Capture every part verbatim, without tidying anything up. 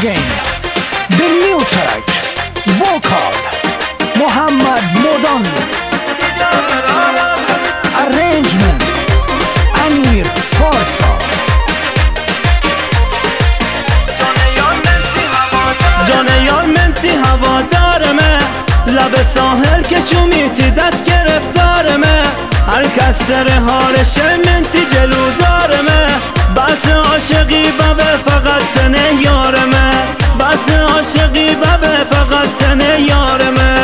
again. The new track, vocal, Muhammad Modan. Arrangement, Amir Parsa. جان یار منتی هوادارمه، لب ساحل که چومیتی دست گرفتارمه، هر کس سر هارشه منتی جلو دارمه، بس عاشقی ببه فقط تنه یارمه، بس عاشقی ببه فقط تنه یارمه.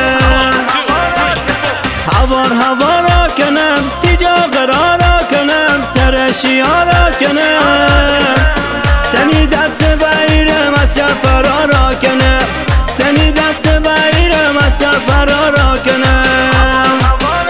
هوار هوارا کنم تیجا قرارا کنم ترشیارا کنم، تنی دست بایرم از شر فرارا کنم، تنی دست بایرم از شر فرارا کنم.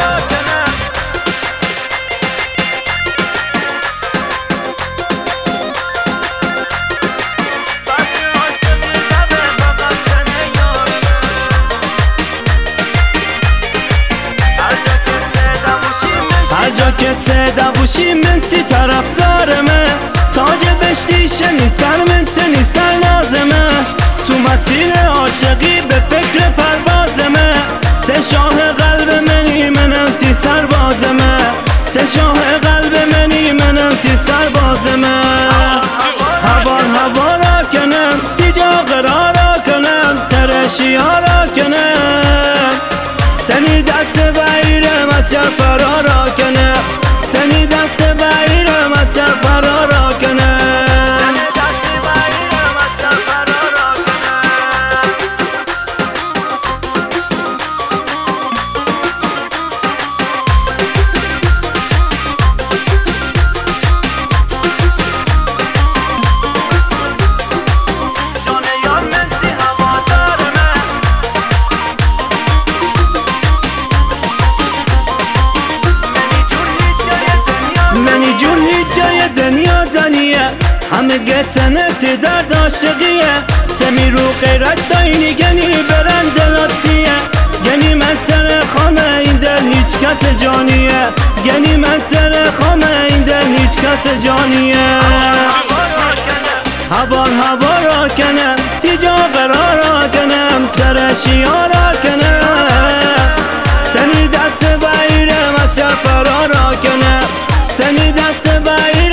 هر جا که تدا بوشی منتی طرف دارمه، تاج بشتی شنی سر منتی سر نازمه، تو مسیر عاشقی به فکر پروازمه، تشاه قلب منی منم تی سربازمه، تشاه قلب منی منم تی سربازمه. هوار هوارا کنم تیجا قرارا کنم ترشیارا کنم، تنی دست بایرم از شر فرارا کنم، تنی دست بایرم از شر فرارا کنم. منی جور هیچ جای دنیا دنیه، همه گتنتی درد عاشقیه، تمی رو غیرت داینی گنی برن دلاتیه، گنی من تر خامه این دل هیچ کس جانیه، گنی من تر خامه این دل هیچ کس جانیه. هوار هوارا کنم تیجا قرارا کنم ترشیارا کنم، تنی دست بایرم از شر فرارا کنم، تنی دست بایرم